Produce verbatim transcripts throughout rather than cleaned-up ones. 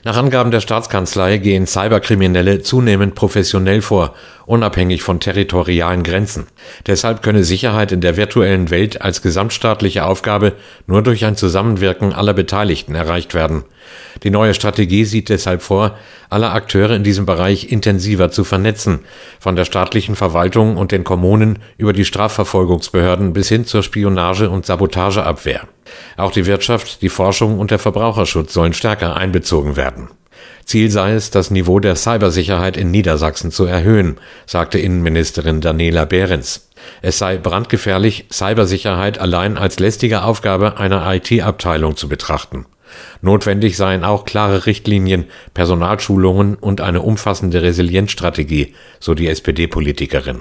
Nach Angaben der Staatskanzlei gehen Cyberkriminelle zunehmend professionell vor, unabhängig von territorialen Grenzen. Deshalb könne Sicherheit in der virtuellen Welt als gesamtstaatliche Aufgabe nur durch ein Zusammenwirken aller Beteiligten erreicht werden. Die neue Strategie sieht deshalb vor, alle Akteure in diesem Bereich intensiver zu vernetzen, von der staatlichen Verwaltung und den Kommunen über die Strafverfolgungsbehörden bis hin zur Spionage- und Sabotageabwehr. Auch die Wirtschaft, die Forschung und der Verbraucherschutz sollen stärker einbezogen werden. Ziel sei es, das Niveau der Cybersicherheit in Niedersachsen zu erhöhen, sagte Innenministerin Daniela Behrens. Es sei brandgefährlich, Cybersicherheit allein als lästige Aufgabe einer I T-Abteilung zu betrachten. Notwendig seien auch klare Richtlinien, Personalschulungen und eine umfassende Resilienzstrategie, so die S P D-Politikerin.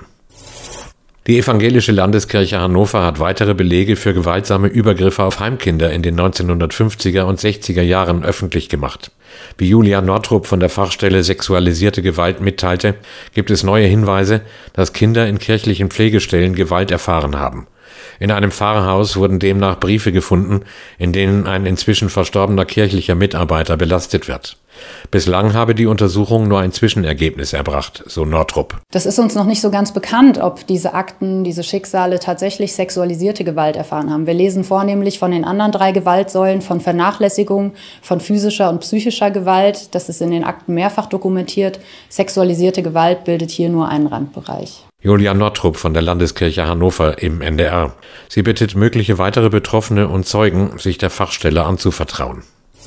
Die Evangelische Landeskirche Hannover hat weitere Belege für gewaltsame Übergriffe auf Heimkinder in den neunzehnhundertfünfziger und sechziger Jahren öffentlich gemacht. Wie Julia Nortrup von der Fachstelle Sexualisierte Gewalt mitteilte, gibt es neue Hinweise, dass Kinder in kirchlichen Pflegestellen Gewalt erfahren haben. In einem Pfarrhaus wurden demnach Briefe gefunden, in denen ein inzwischen verstorbener kirchlicher Mitarbeiter belastet wird. Bislang habe die Untersuchung nur ein Zwischenergebnis erbracht, so Nortrup. Das ist uns noch nicht so ganz bekannt, ob diese Akten, diese Schicksale tatsächlich sexualisierte Gewalt erfahren haben. Wir lesen vornehmlich von den anderen drei Gewaltsäulen, von Vernachlässigung, von physischer und psychischer Gewalt. Das ist in den Akten mehrfach dokumentiert. Sexualisierte Gewalt bildet hier nur einen Randbereich. Julia Nortrup von der Landeskirche Hannover im N D R. Sie bittet mögliche weitere Betroffene und Zeugen, sich der Fachstelle anzuvertrauen.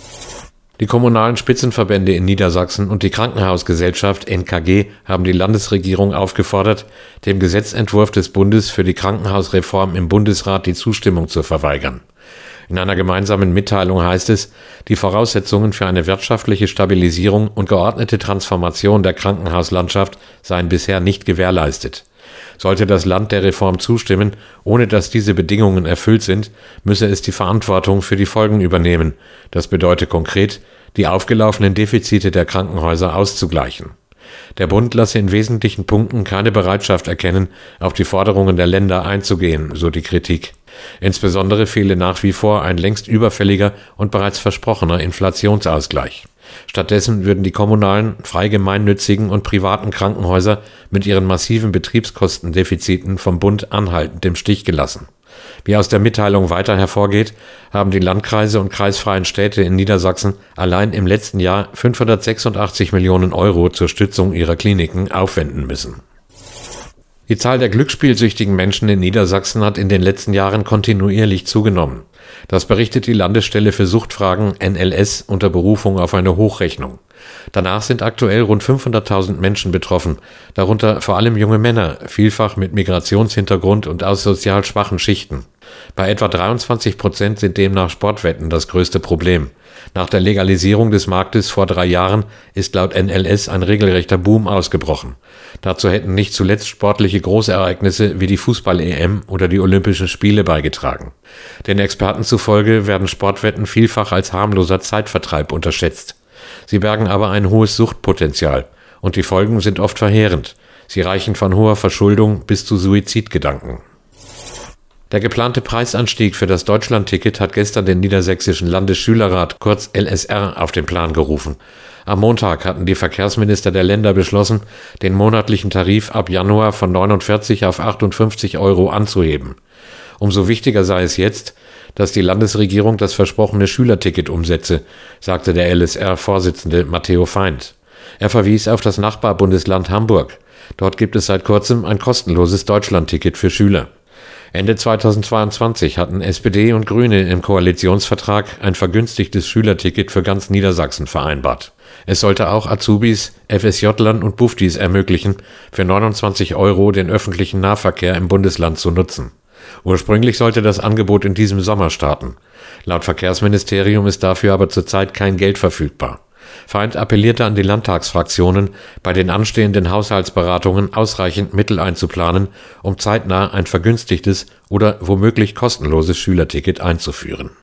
Die kommunalen Spitzenverbände in Niedersachsen und die Krankenhausgesellschaft N K G haben die Landesregierung aufgefordert, dem Gesetzentwurf des Bundes für die Krankenhausreform im Bundesrat die Zustimmung zu verweigern. In einer gemeinsamen Mitteilung heißt es, die Voraussetzungen für eine wirtschaftliche Stabilisierung und geordnete Transformation der Krankenhauslandschaft seien bisher nicht gewährleistet. Sollte das Land der Reform zustimmen, ohne dass diese Bedingungen erfüllt sind, müsse es die Verantwortung für die Folgen übernehmen. Das bedeutet konkret, die aufgelaufenen Defizite der Krankenhäuser auszugleichen. Der Bund lasse in wesentlichen Punkten keine Bereitschaft erkennen, auf die Forderungen der Länder einzugehen, so die Kritik. Insbesondere fehle nach wie vor ein längst überfälliger und bereits versprochener Inflationsausgleich. Stattdessen würden die kommunalen, frei gemeinnützigen und privaten Krankenhäuser mit ihren massiven Betriebskostendefiziten vom Bund anhaltend im Stich gelassen. Wie aus der Mitteilung weiter hervorgeht, haben die Landkreise und kreisfreien Städte in Niedersachsen allein im letzten Jahr fünfhundertsechsundachtzig Millionen Euro zur Stützung ihrer Kliniken aufwenden müssen. Die Zahl der glücksspielsüchtigen Menschen in Niedersachsen hat in den letzten Jahren kontinuierlich zugenommen. Das berichtet die Landesstelle für Suchtfragen N L S unter Berufung auf eine Hochrechnung. Danach sind aktuell rund fünfhunderttausend Menschen betroffen, darunter vor allem junge Männer, vielfach mit Migrationshintergrund und aus sozial schwachen Schichten. Bei etwa dreiundzwanzig Prozent sind demnach Sportwetten das größte Problem. Nach der Legalisierung des Marktes vor drei Jahren ist laut N L S ein regelrechter Boom ausgebrochen. Dazu hätten nicht zuletzt sportliche Großereignisse wie die Fußball-E M oder die Olympischen Spiele beigetragen. Den Experten zufolge werden Sportwetten vielfach als harmloser Zeitvertreib unterschätzt. Sie bergen aber ein hohes Suchtpotenzial und die Folgen sind oft verheerend. Sie reichen von hoher Verschuldung bis zu Suizidgedanken. Der geplante Preisanstieg für das Deutschlandticket hat gestern den Niedersächsischen Landesschülerrat, kurz L S R, auf den Plan gerufen. Am Montag hatten die Verkehrsminister der Länder beschlossen, den monatlichen Tarif ab Januar von neunundvierzig auf achtundfünfzig Euro anzuheben. Umso wichtiger sei es jetzt, dass die Landesregierung das versprochene Schülerticket umsetze, sagte der L S R-Vorsitzende Matteo Feind. Er verwies auf das Nachbarbundesland Hamburg. Dort gibt es seit kurzem ein kostenloses Deutschlandticket für Schüler. Ende zweitausendzweiundzwanzig hatten S P D und Grüne im Koalitionsvertrag ein vergünstigtes Schülerticket für ganz Niedersachsen vereinbart. Es sollte auch Azubis, F S J-Lern und Buftis ermöglichen, für neunundzwanzig Euro den öffentlichen Nahverkehr im Bundesland zu nutzen. Ursprünglich sollte das Angebot in diesem Sommer starten. Laut Verkehrsministerium ist dafür aber zurzeit kein Geld verfügbar. Feind appellierte an die Landtagsfraktionen, bei den anstehenden Haushaltsberatungen ausreichend Mittel einzuplanen, um zeitnah ein vergünstigtes oder womöglich kostenloses Schülerticket einzuführen.